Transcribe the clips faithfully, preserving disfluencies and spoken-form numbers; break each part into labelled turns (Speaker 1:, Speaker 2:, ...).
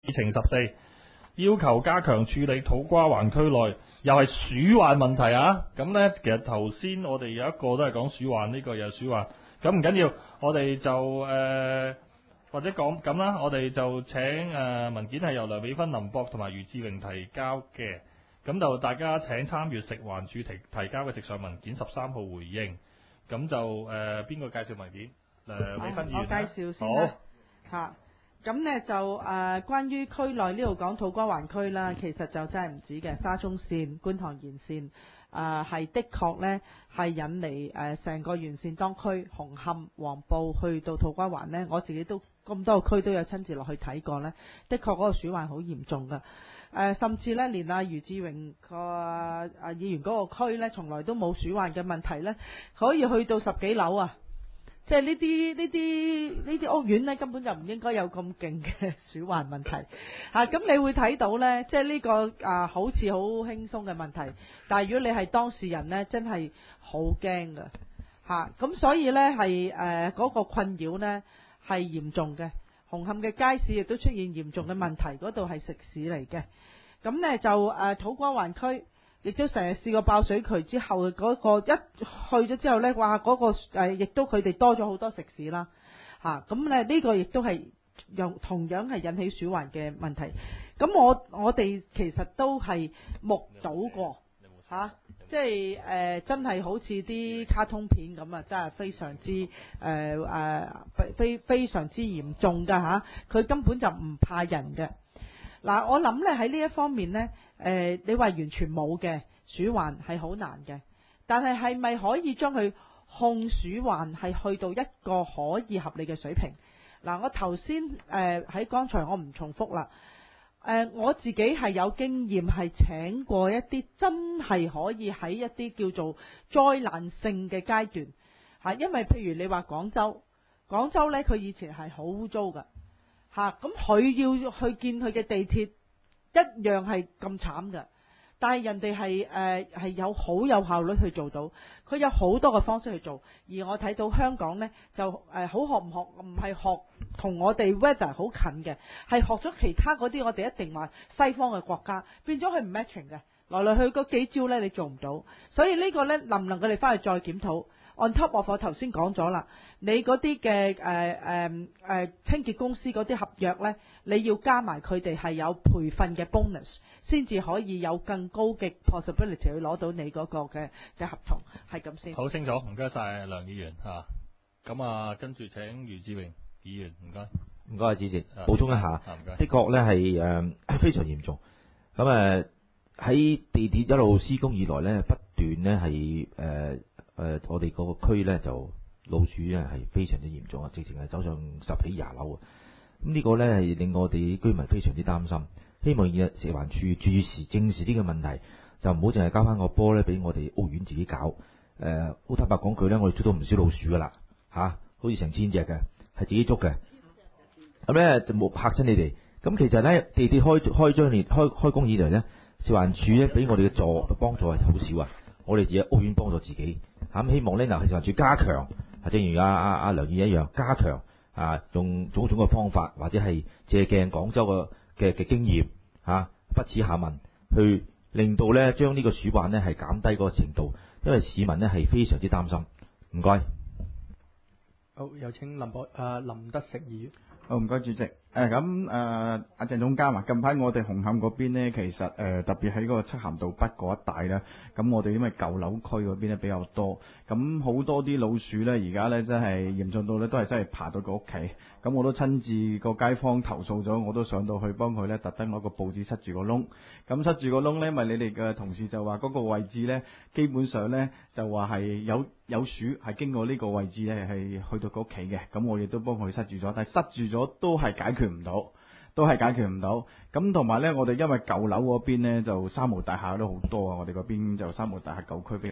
Speaker 1: 情十四，要求加強處理土瓜灣區內又係鼠患問題啊！咁呢，其實頭先我哋有一個都係講鼠患，呢、這個又係鼠患。咁唔緊要，我哋就誒、呃、或者講咁啦，我哋就請誒、呃、文件係由梁美芬、林博同埋余志榮提交嘅。咁就大家請參與食環署提提交嘅直上文件十三號回應。咁就誒邊個介紹文件？梁美芬議員、啊、
Speaker 2: 我介紹先啦。好。咁呢就誒、呃、關於區內呢度講土瓜灣區啦，其實就真係唔止嘅，沙中線、觀塘沿線誒係的確呢係引嚟誒成個沿線當區紅磡、黃埔去到土瓜灣呢，我自己都咁多個區都有親自落去睇過呢，的確嗰個鼠患好嚴重㗎。誒、呃、甚至呢連阿余志榮個阿議員嗰個區呢，從來都冇鼠患嘅問題呢，可以去到十幾樓啊！即係呢啲呢啲呢啲屋苑呢，根本就唔應該有咁勁嘅鼠患問題嚇。咁、啊、你會睇到呢，即係呢、呢個啊好似好輕鬆嘅問題，但係如果你係當事人呢，真係好驚㗎嚇。咁、啊、所以呢，係誒嗰個困擾呢係嚴重嘅。紅磡嘅街市亦都出現嚴重嘅問題，嗰度係食肆嚟嘅。咁呢，就誒、啊、土瓜灣區。亦都成日試過爆水渠之後，嗰、嗰個一去咗之後呢，哇！嗰、嗰個誒亦都佢哋多咗好多食肆啦，嚇咁咧呢個亦都係用同樣係引起鼠患嘅問題。咁我我哋其實都係目睹過嚇，即係誒、呃、真係好似啲卡通片咁啊，真係非常之誒誒非非常之嚴重㗎嚇，佢根本就唔怕人嘅。嗱，我諗咧喺呢一方面呢，誒、呃，你話完全冇嘅鼠患係好難嘅，但係係咪可以將佢控鼠患係去到一個可以合理嘅水平？嗱，我頭先誒喺剛才我唔重複啦，誒、呃，我自己係有經驗係請過一啲真係可以喺一啲叫做災難性嘅階段嚇，因為譬如你話廣州，廣州呢，佢以前係好污糟㗎。嚇！咁佢要去見佢嘅地鐵一樣係咁慘㗎，但係人哋係誒係有好有效率去做到，佢有好多個方式去做。而我睇到香港呢，就誒、呃、好學唔學，唔係學同我哋 weather 好近嘅，係學咗其他嗰啲我哋一定話西方嘅國家，變咗佢唔 matching 嘅，來來去嗰幾招呢，你做唔到，所以呢個呢，能唔能夠你翻去再檢討？On top of我頭先講咗啦，你嗰啲嘅誒誒誒清潔公司嗰啲合約呢，你要加埋佢哋係有培訓嘅 bonus， 先至可以有更高嘅 possibility 去攞到你嗰個嘅嘅合同，係咁先。
Speaker 1: 好清楚，唔該晒梁議員嚇。咁啊，跟住請余志榮議員，唔該。
Speaker 3: 唔該，主席，補充一下，
Speaker 1: 啊、
Speaker 3: 的確呢係誒非常嚴重。咁誒喺地鐵一路施工以來呢，不斷呢係誒。呃誒、呃，我哋嗰個區咧就老鼠咧係非常之嚴重啊，直情係走上十幾廿樓啊！咁呢個咧係令我哋居民非常之擔心，希望食環署注視正視呢個問題，就唔好淨係交翻個波咧俾我哋屋苑自己搞。誒、呃，好坦白講句咧，我哋捉到唔少老鼠噶啦嚇，好似成千隻嘅，係自己捉嘅。咁咧就冇嚇親你哋。咁其實咧地鐵開開張年開開工以來咧，食環署咧俾我哋嘅助幫助係好少啊！我哋自己屋苑幫助自己。咁希望咧，嗱，食環署加強，啊，正如阿阿阿梁議員一樣，加強啊，用種種嘅方法，或者係借鏡廣州嘅嘅嘅經驗，嚇、啊，不恥下問，去令到咧將呢個鼠患咧係減低嗰個程度，因為市民咧係非常之擔心。唔該。
Speaker 4: 好，有請林博啊林德成議員。
Speaker 5: 好，唔該主席。誒咁誒阿鄭總監啊，近排我哋紅磡嗰邊呢，其實誒、呃、特別喺嗰個漆咸道北嗰一帶咧，咁我哋因為舊樓區嗰邊咧比較多，咁好多啲老鼠咧，而家咧真係嚴重到咧都係真係爬到個屋企。咁我都親自個街坊投訴咗，我都上到去幫佢咧，特登攞個報紙塞住個窿。咁塞住個窿咧，因為你哋嘅同事就話嗰個位置咧，基本上咧就話係有有鼠係經過呢個位置咧係去到個屋企嘅。咁我亦都幫佢塞住咗，但係塞住咗都係解決唔到，都係解決唔到。咁同埋咧，我哋因為舊樓嗰邊咧就三無大廈都好多啊，我哋嗰邊就三無大廈舊區邊。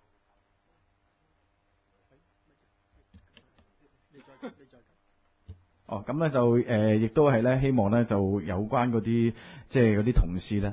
Speaker 5: 哦，咁咧就誒，亦、呃、都係咧，希望咧就有關嗰啲即係嗰啲同事咧，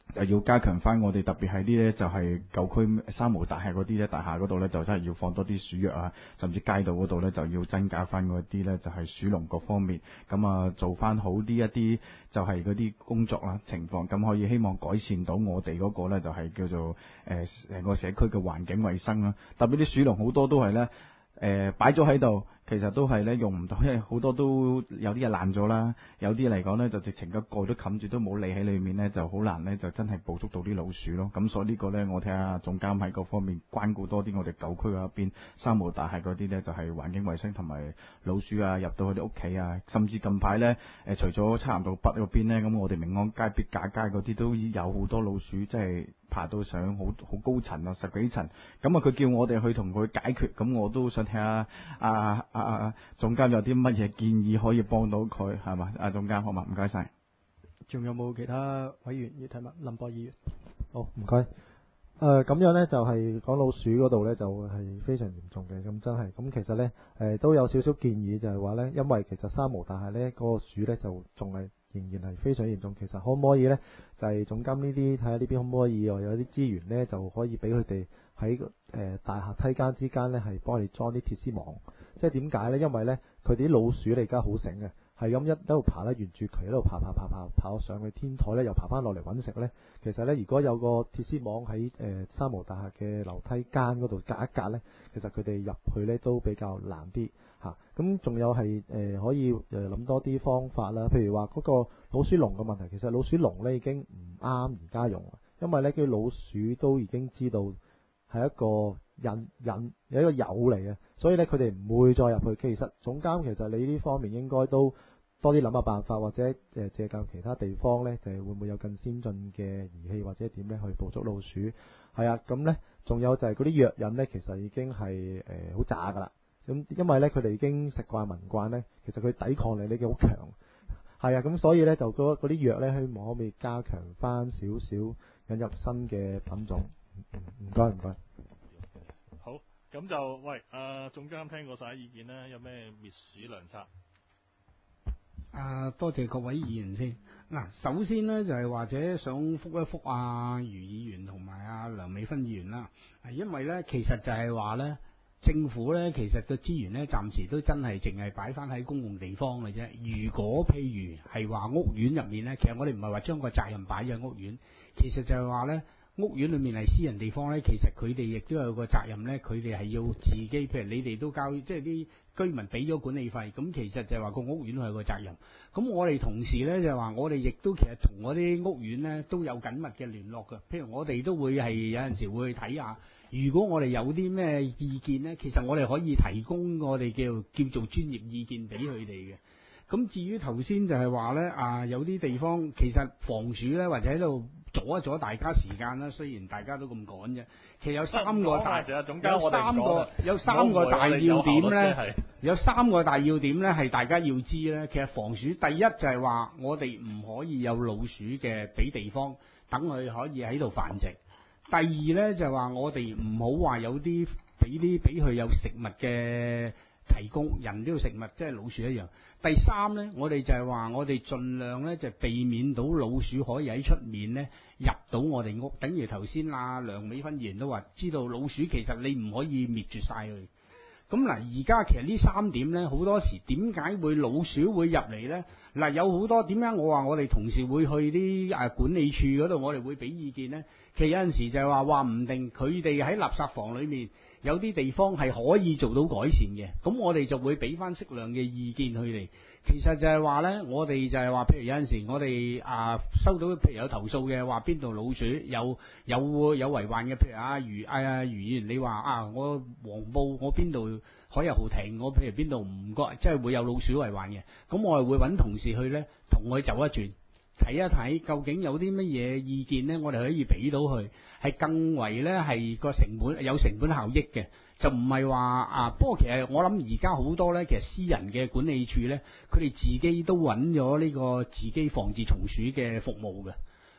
Speaker 5: 就要加強翻我哋特別係啲咧就係舊區三無大廈嗰啲咧大廈嗰度咧就真係要放多啲鼠藥啊，甚至街道嗰度咧就要增加翻嗰啲咧就係鼠籠各方面，咁啊做翻好啲一啲就係嗰啲工作啦情況，咁可以希望改善到我哋嗰個咧就係叫做誒成個社區嘅環境衛生啦，特別啲鼠籠好多都係咧誒擺咗喺度。其實都係咧用唔到，因為好多都有啲嘢爛咗啦，有啲嚟講咧就直情個蓋都冚住，都冇理喺裏面咧，就好難咧就真係捕捉到啲老鼠咯。咁所以呢個咧，我睇下總監喺各方面關顧多啲我哋舊區嗰邊三無大廈嗰啲咧，就係環境衛生同埋老鼠啊入到佢哋屋企啊，甚至近排咧誒除咗漆咸道北嗰邊咧，咁我哋明安街、別架街嗰啲都有好多老鼠，即係爬到上好好高層啊，十幾層。咁啊，佢叫我哋去同佢解決，咁我都想睇下啊。啊啊！總監有啲乜嘢建議可以幫到佢係嘛？啊，總監好嘛？唔該晒。
Speaker 4: 仲有冇其他委員要提問？林博議員。
Speaker 6: 好，唔該。誒、呃、咁樣呢，就係、是、講老鼠嗰度呢，就係、是、非常嚴重嘅，咁真係。咁其實呢，誒、呃、都有少少建議，就係話呢，因為其實三無大廈呢嗰、那個鼠呢，就仲係仍然係非常嚴重。其實可唔可以呢？就係、是、總監呢啲睇下呢邊可唔可以又有啲資源呢，就可以俾佢哋喺誒大廈梯間之間呢，係幫你裝啲鐵絲網。即係點解呢？因為呢，佢哋啲老鼠你而家好醒嘅，係咁一一路爬咧，沿住渠一路爬爬爬爬爬上去天台呢，又爬翻落嚟揾食呢。其實呢，如果有個鐵絲網喺誒、呃、三無大廈嘅樓梯間嗰度隔一隔呢，其實佢哋入去呢都比較難啲嚇。咁、啊、仲有係誒、呃、可以誒諗多啲方法啦，譬如話嗰個老鼠籠嘅問題，其實老鼠籠呢已經唔啱而家用，因為呢啲老鼠都已經知道係一個引引有一個誘嚟嘅，所以咧佢哋唔會再入去。其實總監，其實你呢方面應該都多啲諗下辦法，或者誒借鑑其他地方咧，就係會唔會有更先進嘅儀器或者點咧去捕捉老鼠？係啊，咁咧仲有就係嗰啲藥引咧，其實已經係誒好渣噶啦。咁因為咧佢哋已經食慣聞慣咧，其實佢抵抗力呢幾好強。係啊，咁所以咧就嗰嗰啲藥咧，希望可唔可以加強翻少少，引入新嘅品種。唔該唔該。
Speaker 1: 好，咁就喂，啊總監聽過晒意見啦，有咩滅鼠良策？
Speaker 7: 啊，多謝各位議員先。嗱，首先呢，就係、是、或者想覆一覆啊余議員同埋啊梁美芬議員啦，係因為呢，其實就係話呢，政府呢，其實個資源呢，暫時都真係淨係擺翻喺公共地方嘅啫。如果譬如係話屋苑入面呢，其實我哋唔係話將個責任擺喺屋苑，其實就係話呢。屋苑裏面係私人地方呢，其實佢哋亦都有個責任呢，佢哋係要自己，譬如你哋都交，即係啲居民俾咗管理費，咁其實就係話個屋苑係有個責任。咁我哋同時呢，就係話，我哋亦都其實同嗰啲屋苑呢都有緊密嘅聯絡㗎。譬如我哋都會係有陣時會去睇下，如果我哋有啲咩意見呢，其實我哋可以提供我哋叫叫做專業意見俾佢哋嘅。咁至於頭先就係話呢，啊有啲地方其實防鼠呢，或者喺度阻一阻大家時間啦，雖然大家都咁趕啫。其實有三個大，有三個有三個大要點呢，有三個大要點呢係大家要知呢。其實防鼠第一就係話我哋唔可以有老鼠嘅俾地方等佢可以喺度繁殖。第二呢就係話我哋唔好話有啲俾啲俾佢有食物嘅提供，人都要食物，即係老鼠一樣。第三呢，我哋就係話我哋盡量呢就避免到老鼠可以喺出面呢入到我哋屋。等於頭先阿梁美芬議員都話，知道老鼠其實你唔可以滅絕晒佢。咁嗱，而家其實呢三點呢，好多時點解會老鼠會入嚟呢？嗱，有好多點解我話我哋同時會去啲誒管理處嗰度，我哋會俾意見呢？其實有陣時就係話話唔定佢哋喺垃圾房裏面有啲地方係可以做到改善嘅，咁我哋就會俾翻適量嘅意見佢哋。其實就係話呢，我哋就係話，譬如有陣時我哋啊收到譬如有投訴嘅話，邊度老鼠有有有違患嘅，譬如啊余啊余議員你話啊我黃埔我邊度海逸豪庭我譬如邊度唔該，即係會有老鼠違患嘅，咁我係會揾同事去呢，同佢走一轉。睇一睇究竟有啲乜嘢意見呢？我哋可以俾到佢，係更為呢係個成本有成本效益嘅，就唔係話啊。不過其實我諗而家好多呢，其實私人嘅管理處呢，佢哋自己都揾咗呢個自己防治蟲鼠嘅服務嘅。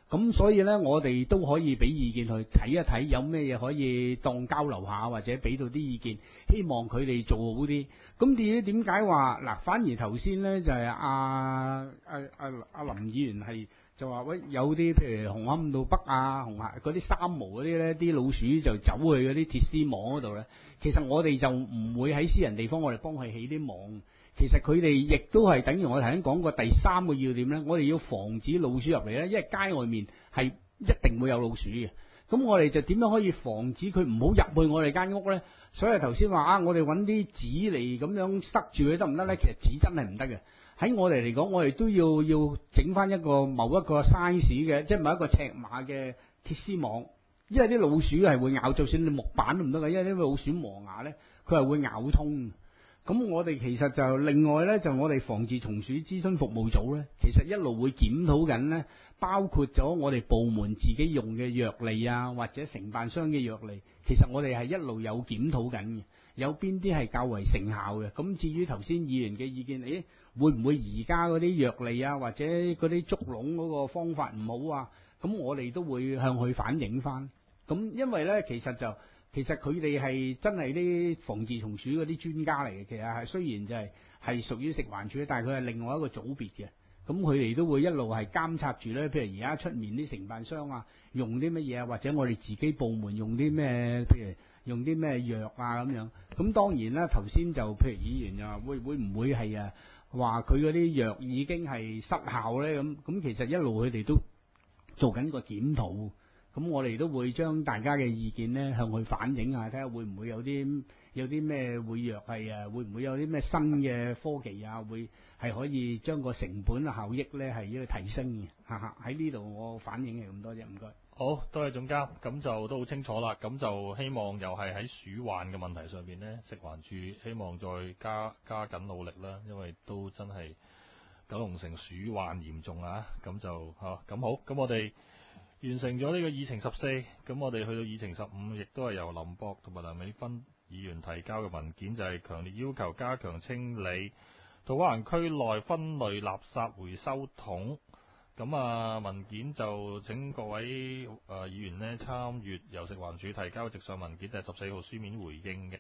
Speaker 7: 咁所以呢，我哋都可以俾意見去睇一睇，有咩嘢可以當交流下，或者俾到啲意見，希望佢哋做好啲。咁至於點解話嗱，反而頭先呢，就係阿阿阿阿林議員係就話喂，有啲譬如紅磡道北啊、紅磡嗰啲三毛嗰啲呢，啲老鼠就走去嗰啲鐵絲網嗰度呢。其實我哋就唔會喺私人地方，我哋幫佢起啲網。其實佢哋亦都係等於我頭先講過第三個要點呢，我哋要防止老鼠入嚟呢，因為街外面係一定會有老鼠嘅。咁我哋就點樣可以防止佢唔好入去我哋間屋呢？所以頭先話啊，我哋揾啲紙嚟咁樣塞住佢得唔得呢？其實紙真係唔得嘅。喺我哋嚟講，我哋都要要整翻一個某一個 size 嘅，即係某一個尺碼嘅鐵絲網，因為啲老鼠係會咬，就算你木板都唔得嘅，因為啲老鼠磨牙呢，佢係會咬通。咁我哋其實就另外呢，就我哋防治蟲鼠諮詢服務組呢，其實一路會檢討緊呢，包括咗我哋部門自己用嘅藥嚟啊，或者承辦商嘅藥嚟，其實我哋係一路有檢討緊嘅，有邊啲係較為成效嘅。咁至於頭先議員嘅意見，誒會唔會而家嗰啲藥嚟啊，或者嗰啲捉籠嗰個方法唔好啊？咁我哋都會向佢反映翻。咁因為呢，其實就其實佢哋係真係啲防治蟲鼠嗰啲專家嚟嘅，其實係雖然就係係屬於食環署，但係佢係另外一個組別嘅。咁佢哋都會一路係監察住咧，譬如而家出面啲承辦商啊，用啲乜嘢啊，或者我哋自己部門用啲咩，譬如用啲咩藥啊咁樣。咁當然啦，頭先就譬如議員就話會會唔會係啊話佢嗰啲藥已經係失效咧？咁咁其實一路佢哋都做緊個檢討。咁我哋都會將大家嘅意見咧向佢反映下，睇下會唔會有啲有啲咩會藥係啊，會唔會有啲咩新嘅科技啊，會係可以將個成本效益咧係要提升嘅。哈哈，喺呢度我反映係咁多啫，唔該。
Speaker 1: 好，多謝總監，咁就都好清楚啦。咁就希望又係喺鼠患嘅問題上邊呢，食環署希望再加加緊努力啦，因為都真係九龍城鼠患嚴重啊。咁就嚇咁好，咁我哋完成咗呢個議程十四，咁我哋去到議程十五，亦都係由林博同埋梁美芬議員提交嘅文件，就係、是、強烈要求加強清理土瓜灣區內分類垃圾回收桶。咁啊，文件就請各位誒、呃、議員呢參閱由食環署提交嘅直上文件，就係十四號書面回應嘅。